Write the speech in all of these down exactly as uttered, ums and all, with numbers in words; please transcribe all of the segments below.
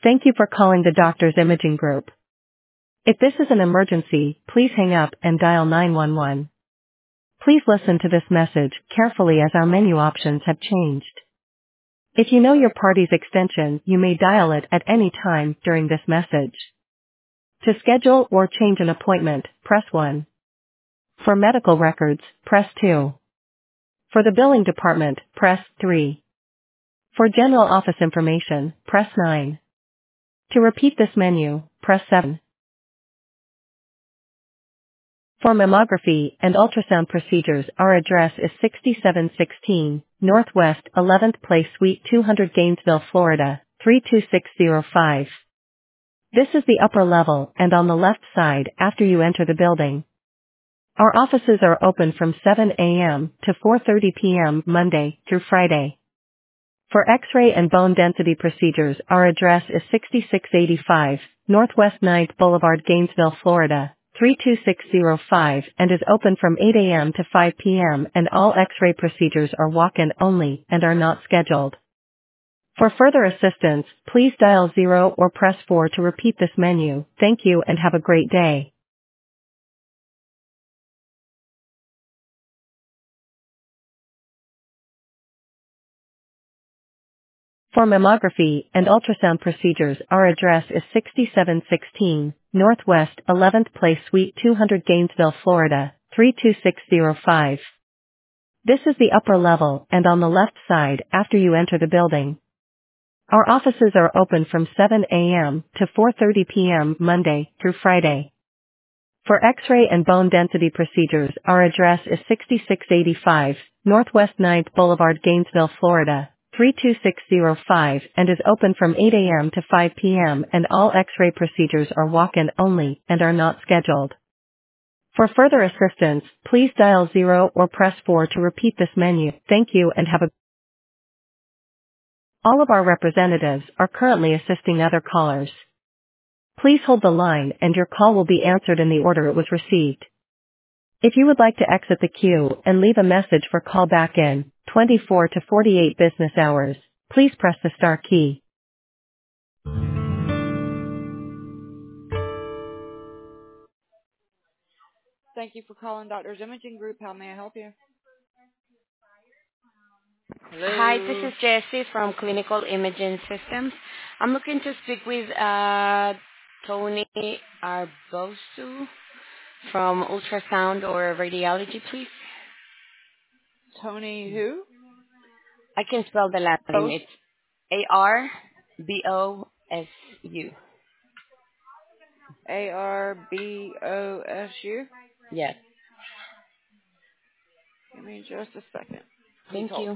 Thank you for calling the Doctor's Imaging Group. If this is an emergency, please hang up and dial nine one one. Please listen to this message carefully as our menu options have changed. If you know your party's extension, you may dial it at any time during this message. To schedule or change an appointment, press one. For medical records, press two. For the billing department, press three. For general office information, press nine. To repeat this menu, press seven. For mammography and ultrasound procedures, our address is sixty-seven sixteen Northwest eleventh Place Suite two hundred Gainesville, Florida, three two six zero five. This is the upper level and on the left side after you enter the building. Our offices are open from seven a m to four thirty p m Monday through Friday. For X-ray and bone density procedures, our address is sixty-six eighty-five Northwest ninth Boulevard, Gainesville, Florida, three two six zero five, and is open from eight a m to five p m and all X-ray procedures are walk-in only and are not scheduled. For further assistance, please dial zero or press four to repeat this menu. Thank you and have a great day. For mammography and ultrasound procedures, our address is sixty-seven sixteen Northwest eleventh Place Suite two hundred Gainesville, Florida, three two six zero five. This is the upper level and on the left side after you enter the building. Our offices are open from seven a m to four thirty p m Monday through Friday. For X-ray and bone density procedures, our address is sixty-six eighty-five Northwest ninth Boulevard, Gainesville, Florida, three two six zero five, and is open from eight a m to five p m and all X-ray procedures are walk-in only and are not scheduled. For further assistance, please dial zero or press four to repeat this menu. Thank you and have a All of our representatives are currently assisting other callers. Please hold the line and your call will be answered in the order it was received. If you would like to exit the queue and leave a message for call back in twenty-four to forty-eight business hours, please press the star key. Thank you for calling Doctor's Imaging Group. How may I help you? Hi, this Hello. is Jessie from Clinical Imaging Systems. I'm looking to speak with uh, Tony Arbosu from ultrasound or radiology, please. Tony who? I can spell the last name. Both. It's A R B O S U. A R B O S U. Yes. Give me just a second. Please Thank hold. you.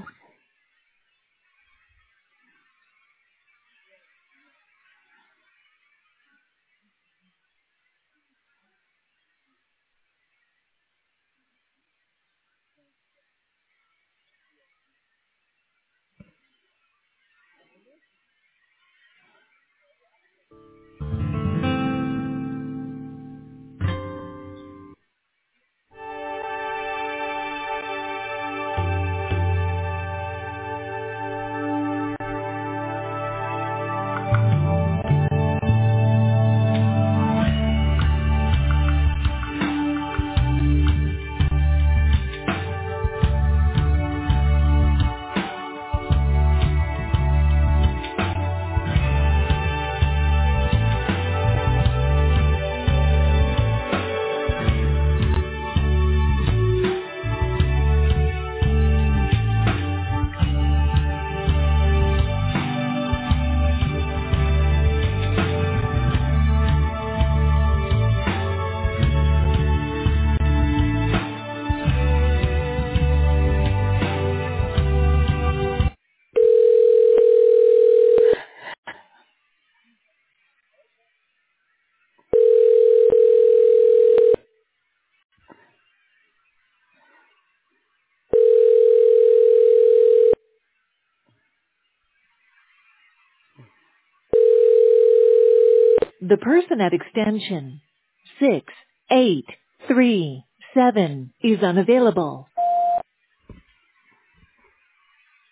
The person at extension six eight three seven is unavailable.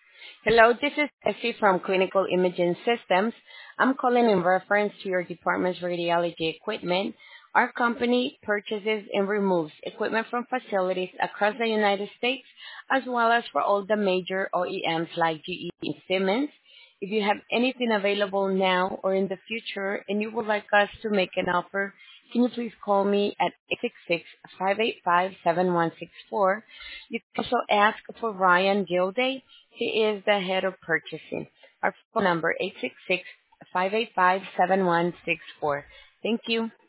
Hello, this is Essie from Clinical Imaging Systems. I'm calling in reference to your department's radiology equipment. Our company purchases and removes equipment from facilities across the United States, as well as for all the major O E Ms like G E and Siemens. If you have anything available now or in the future and you would like us to make an offer, can you please call me at eight six six, five eight five, seven one six four. You can also ask for Ryan Gilday. He is the head of purchasing. Our phone number eight six six, five eight five, seven one six four. Thank you.